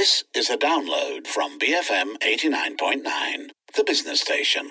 This is a download from BFM 89.9, the business station.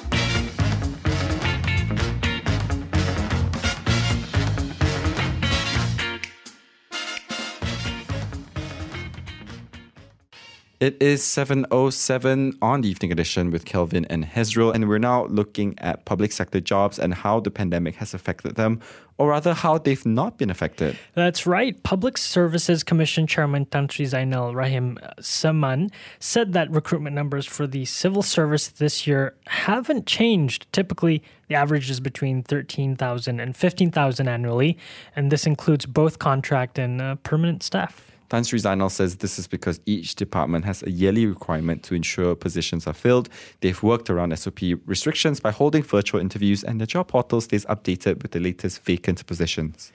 It is 7:07 on the evening edition with Kelvin and Hezril, and we're now looking at public sector jobs and how the pandemic has affected them, or rather how they've not been affected. That's right. Public Services Commission Chairman Tan Sri Zainal Rahim Saman said that recruitment numbers for the civil service this year haven't changed. Typically, the average is between 13,000 and 15,000 annually, and this includes both contract and permanent staff. Tan Sri Zainal says this is because each department has a yearly requirement to ensure positions are filled. They've worked around SOP restrictions by holding virtual interviews, and the job portal stays updated with the latest vacant positions.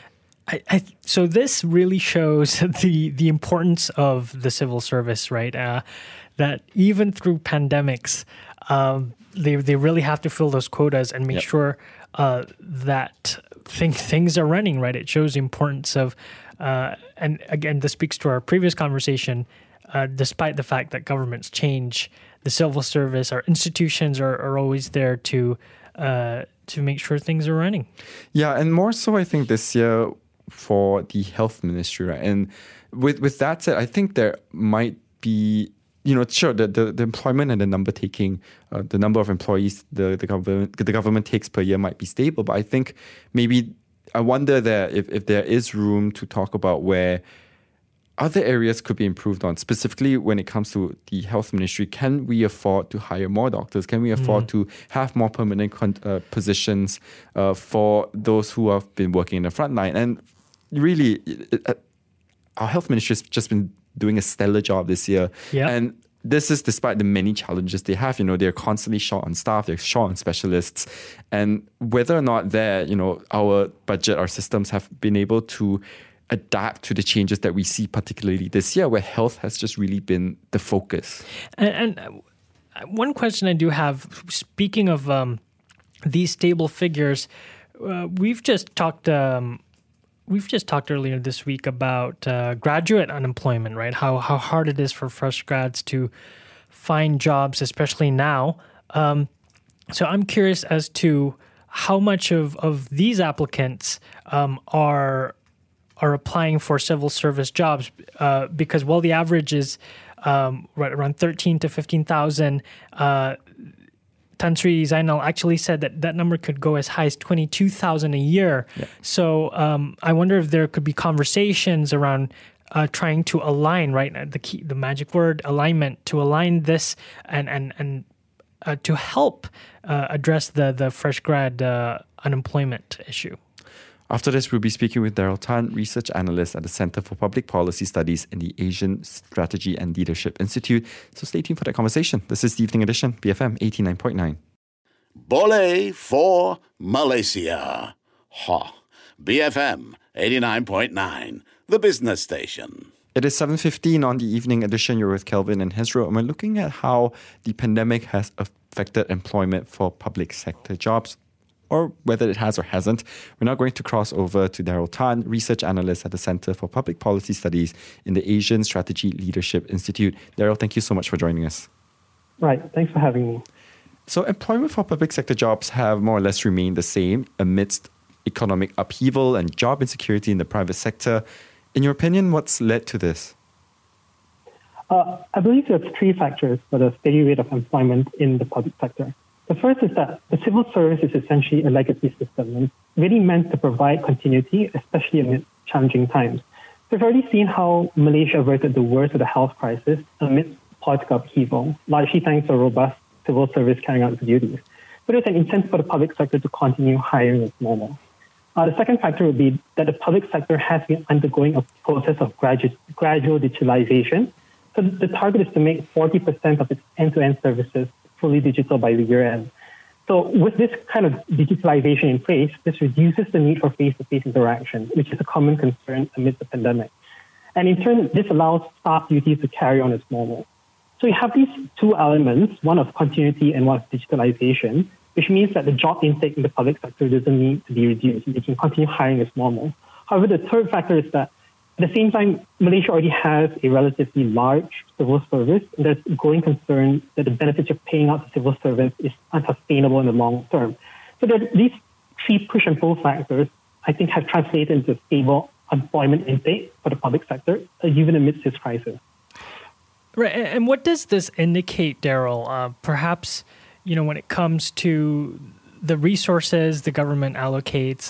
So this really shows the importance of the civil service, right? That even through pandemics, they really have to fill those quotas and make sure that things are running, right? It shows the importance of and again, this speaks to our previous conversation. Despite the fact that governments change, the civil service, our institutions are always there to make sure things are running. Yeah, and more so, I think this year for the health ministry, right? And with that said, I think there might be, sure, the employment and the the number of employees the government takes per year might be stable, but I think maybe I wonder that if there is room to talk about where other areas could be improved on, specifically when it comes to the health ministry. Can we afford to hire more doctors? Can we afford to have more permanent positions for those who have been working in the front line? And really, our health ministry has just been doing a stellar job this year. Yeah. And this is despite the many challenges they have. They're constantly short on staff, they're short on specialists. And whether or not our budget, our systems have been able to adapt to the changes that we see, particularly this year, where health has just really been the focus. And one question I do have, speaking of these stable figures, we've just talked earlier this week about graduate unemployment, right? How hard it is for fresh grads to find jobs, especially now. So I'm curious as to how much of these applicants are applying for civil service jobs, because while the average is right around 13 to 15,000. Tan Sri Zainal actually said that number could go as high as 22,000 a year. Yeah. So I wonder if there could be conversations around trying to align, right? The magic word, alignment, to align this and to help address the fresh grad unemployment issue. After this, we'll be speaking with Daryl Tan, research analyst at the Center for Public Policy Studies in the Asian Strategy and Leadership Institute. So stay tuned for that conversation. This is the Evening Edition, BFM 89.9. Boleh for Malaysia. BFM 89.9, the business station. It is 7:15 on the Evening Edition. You're with Kelvin and Hezril, and we're looking at how the pandemic has affected employment for public sector jobs, or whether it has or hasn't. We're now going to cross over to Daryl Tan, research analyst at the Center for Public Policy Studies in the Asian Strategy Leadership Institute. Daryl, thank you so much for joining us. Right, thanks for having me. So employment for public sector jobs have more or less remained the same amidst economic upheaval and job insecurity in the private sector. In your opinion, what's led to this? I believe there's three factors for the steady rate of employment in the public sector. The first is that the civil service is essentially a legacy system and really meant to provide continuity, especially amid challenging times. We've already seen how Malaysia averted the worst of the health crisis amidst political upheaval, largely thanks to a robust civil service carrying out its duties. But it's an incentive for the public sector to continue hiring as normal. The second factor would be that the public sector has been undergoing a process of gradual digitalization. So the target is to make 40% of its end-to-end services fully digital by the year end. So with this kind of digitalization in place, this reduces the need for face-to-face interaction, which is a common concern amid the pandemic. And in turn, this allows staff duties to carry on as normal. So you have these two elements, one of continuity and one of digitalization, which means that the job intake in the public sector doesn't need to be reduced. They can continue hiring as normal. However, the third factor is that At the same time, Malaysia already has a relatively large civil service, and there's growing concern that the benefits of paying out to civil servants is unsustainable in the long term. So these three push and pull factors, I think, have translated into stable employment intake for the public sector, even amidst this crisis. Right, and what does this indicate, Daryl? Perhaps, when it comes to the resources the government allocates,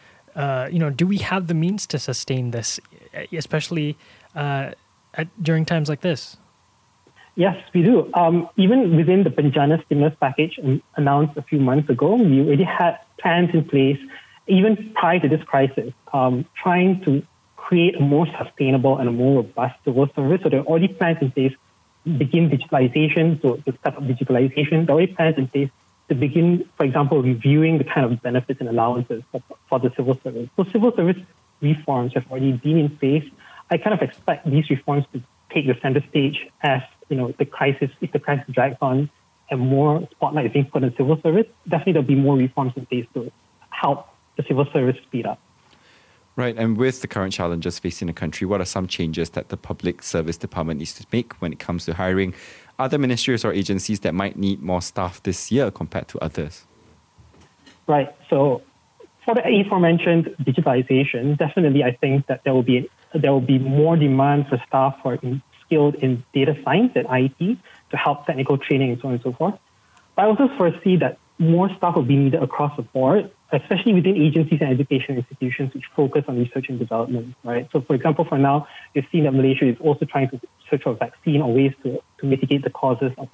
do we have the means to sustain this, especially during times like this? Yes, we do. Even within the Bencana stimulus package announced a few months ago, we already had plans in place, even prior to this crisis, trying to create a more sustainable and a more robust civil service. So there are already plans in place to begin digitalization, to step up digitalization. There are already plans in place to begin, for example, reviewing the kind of benefits and allowances for the civil service. So civil service reforms have already been in place. I kind of expect these reforms to take the center stage as, if the crisis drags on and more spotlight is being put on civil service, definitely there'll be more reforms in place to help the civil service speed up. Right, and with the current challenges facing the country, what are some changes that the Public Service Department needs to make when it comes to hiring other ministries or agencies that might need more staff this year compared to others? Right, so for the aforementioned digitalization, definitely I think that there will be more demand for staff who are skilled in data science and IT to help technical training and so on and so forth. But I also foresee that more staff will be needed across the board, especially within agencies and education institutions which focus on research and development, right? So for example, for now, we've seen that Malaysia is also trying to search for a vaccine or ways to mitigate the causes of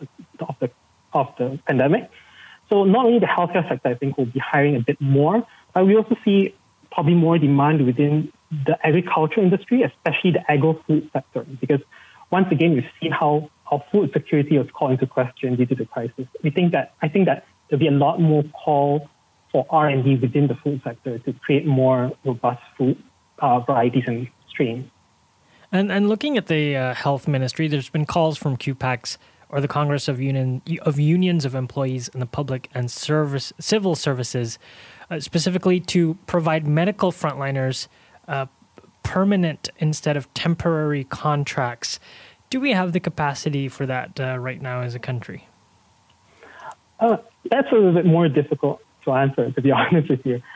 the pandemic. So not only the healthcare sector, I think, will be hiring a bit more, but we also see probably more demand within the agriculture industry, especially the agro-food sector, because once again, we've seen how food security was called into question due to the crisis. I think that there'll be a lot more call for R&D within the food sector to create more robust food varieties and strains. And looking at the health ministry, there's been calls from QPACs, or the Congress of Unions of Employees in the Public and Civil Services, specifically to provide medical frontliners permanent instead of temporary contracts. Do we have the capacity for that right now as a country? That's a little bit more difficult to answer, to be honest with you.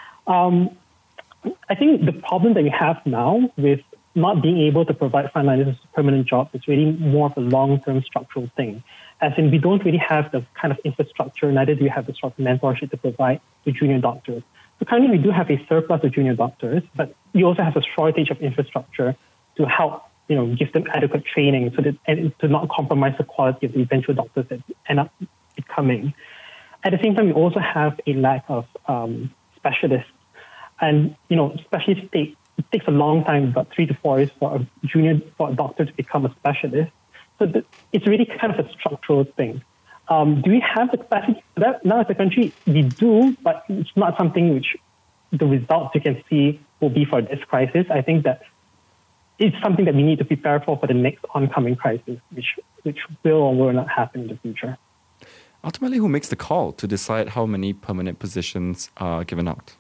I think the problem that we have now with not being able to provide frontliners with permanent jobs is really more of a long-term structural thing. As in, we don't really have the kind of infrastructure, neither do we have the sort of mentorship to provide to junior doctors. So currently we do have a surplus of junior doctors, but we also have a shortage of infrastructure to help, give them adequate training so that, and to not compromise the quality of the eventual doctors that end up becoming. At the same time, we also have a lack of specialists. And, specialists it takes a long time, about 3 to 4 years for a doctor to become a specialist. So it's really kind of a structural thing. Do we have the capacity for that? Now as a country, we do, but it's not something which the results you can see will be for this crisis. I think that it's something that we need to prepare for the next oncoming crisis, which will or will not happen in the future. Ultimately, who makes the call to decide how many permanent positions are given out?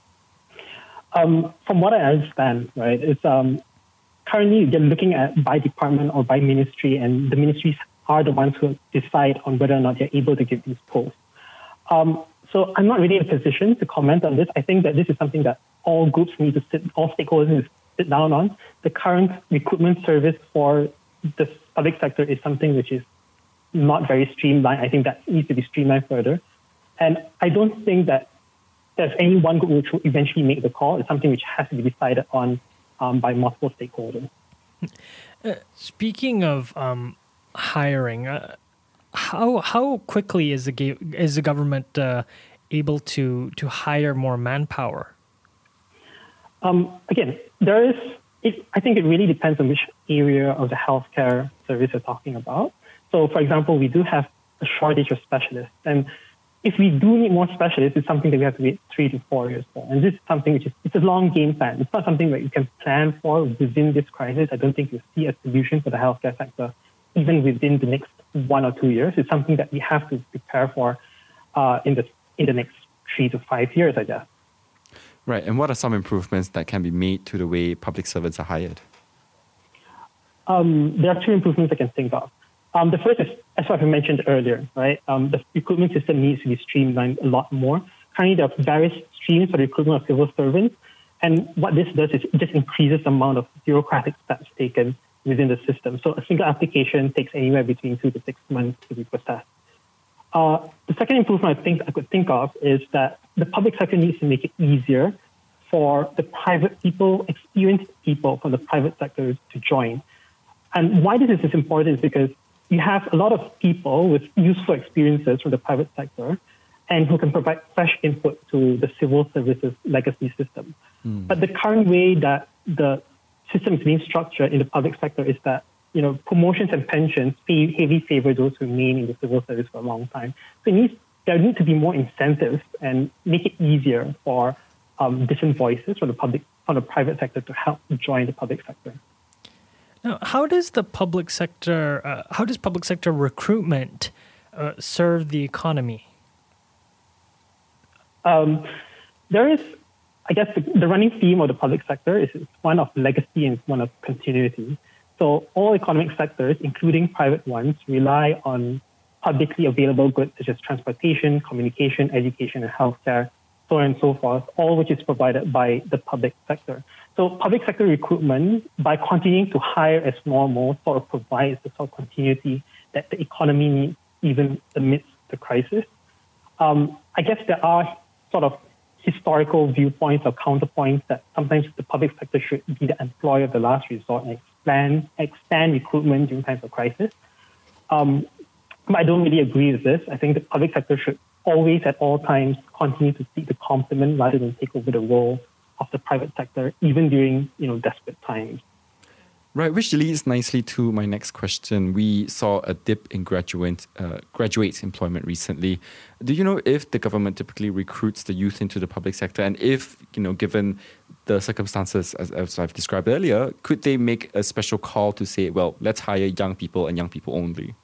From what I understand, right, it's currently they're looking at by department or by ministry, and the ministries are the ones who decide on whether or not they're able to give these posts. So I'm not really in a position to comment on this. I think that this is something that all groups need to all stakeholders need to sit down on. The current recruitment service for the public sector is something which is not very streamlined. I think that needs to be streamlined further. And I don't think that there's any one group which will eventually make the call. It's something which has to be decided on by multiple stakeholders. Speaking of hiring, how quickly is the government able to hire more manpower? Again, I think it really depends on which area of the healthcare service you're talking about. So, for example, we do have a shortage of specialists, and if we do need more specialists, it's something that we have to wait 3 to 4 years for. And this is something it's a long game plan. It's not something that you can plan for within this crisis. I don't think you see a solution for the healthcare sector even within the next 1 or 2 years. It's something that we have to prepare for in the next 3 to 5 years, I guess. Right. And what are some improvements that can be made to the way public servants are hired? There are two improvements I can think of. The first is, as I mentioned earlier, right? The recruitment system needs to be streamlined a lot more. Currently, there are various streams for the recruitment of civil servants, and what this does is it just increases the amount of bureaucratic steps taken within the system. So a single application takes anywhere between 2 to 6 months to be processed. The second improvement I could think of is that the public sector needs to make it easier for the private people, experienced people from the private sector to join. And why this is important is because you have a lot of people with useful experiences from the private sector and who can provide fresh input to the civil services legacy system. But the current way that the system is being structured in the public sector is that promotions and pensions heavily favor those who remain in the civil service for a long time. So there need to be more incentives and make it easier for different voices from the private sector to help join the public sector. Now, how does public sector recruitment serve the economy? There is, I guess, the running theme of the public sector is one of legacy and one of continuity. So all economic sectors, including private ones, rely on publicly available goods such as transportation, communication, education, and healthcare, so on and so forth, all which is provided by the public sector. So public sector recruitment, by continuing to hire as normal, sort of provides the sort of continuity that the economy needs even amidst the crisis. I guess there are sort of historical viewpoints or counterpoints that sometimes the public sector should be the employer of the last resort and expand recruitment during times of crisis. But I don't really agree with this. I think the public sector should always, at all times, continue to seek the complement rather than take over the role of the private sector, even during desperate times. Right, which leads nicely to my next question. We saw a dip in graduates' employment recently. Do you know if the government typically recruits the youth into the public sector? And if, given the circumstances as I've described earlier, could they make a special call to say, well, let's hire young people and young people only?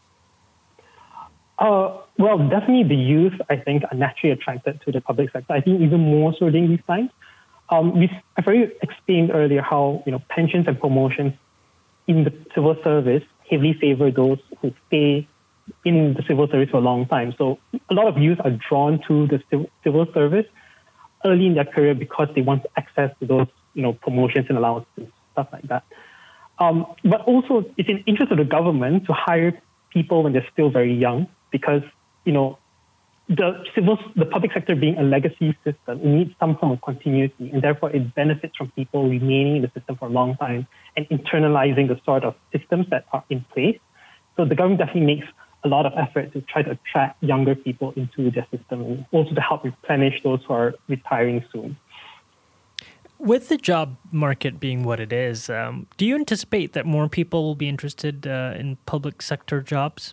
Well, definitely the youth, I think, are naturally attracted to the public sector. I think even more so during these times. I've already explained earlier how pensions and promotions in the civil service heavily favor those who stay in the civil service for a long time. So a lot of youth are drawn to the civil service early in their career because they want access to those promotions and allowances, stuff like that. But also, it's in the interest of the government to hire people when they're still very young because the public sector being a legacy system, it needs some form of continuity, and therefore it benefits from people remaining in the system for a long time and internalizing the sort of systems that are in place. So the government definitely makes a lot of effort to try to attract younger people into their system and also to help replenish those who are retiring soon. With the job market being what it is, do you anticipate that more people will be interested in public sector jobs?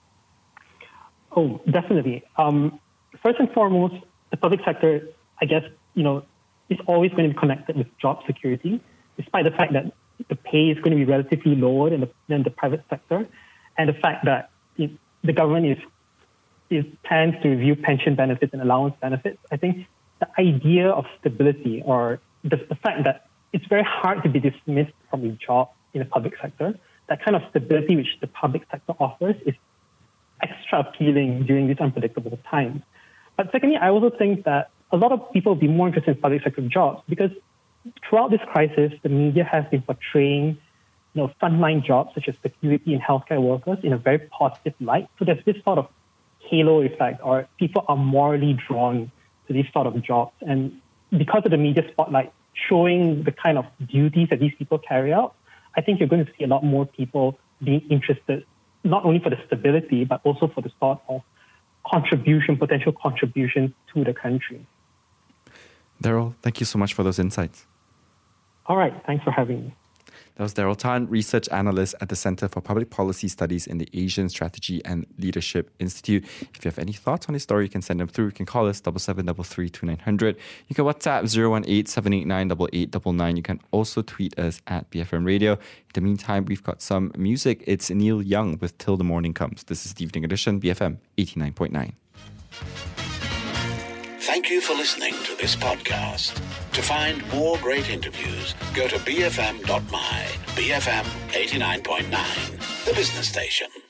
Oh, definitely. First and foremost, the public sector, I guess, is always going to be connected with job security, despite the fact that the pay is going to be relatively lower than the private sector, and the fact that the government is plans to review pension benefits and allowance benefits. I think the idea of stability or the fact that it's very hard to be dismissed from a job in the public sector, that kind of stability which the public sector offers is extra appealing during these unpredictable times. But secondly, I also think that a lot of people will be more interested in public sector jobs because throughout this crisis, the media has been portraying frontline jobs such as security and healthcare workers in a very positive light. So there's this sort of halo effect, or people are morally drawn to these sort of jobs. And because of the media spotlight showing the kind of duties that these people carry out, I think you're going to see a lot more people being interested, not only for the stability, but also for the sort of potential contribution to the country. Daryl, thank you so much for those insights. All right, thanks for having me. That was Daryl Tan, research analyst at the Center for Public Policy Studies in the Asian Strategy and Leadership Institute. If you have any thoughts on this story, you can send them through. You can call us 77332900. You can WhatsApp 018-789-8899. You can also tweet us at BFM Radio. In the meantime, we've got some music. It's Neil Young with Till the Morning Comes. This is the Evening Edition, BFM 89.9. Thank you for listening to this podcast. To find more great interviews, go to bfm.my, BFM 89.9, the business station.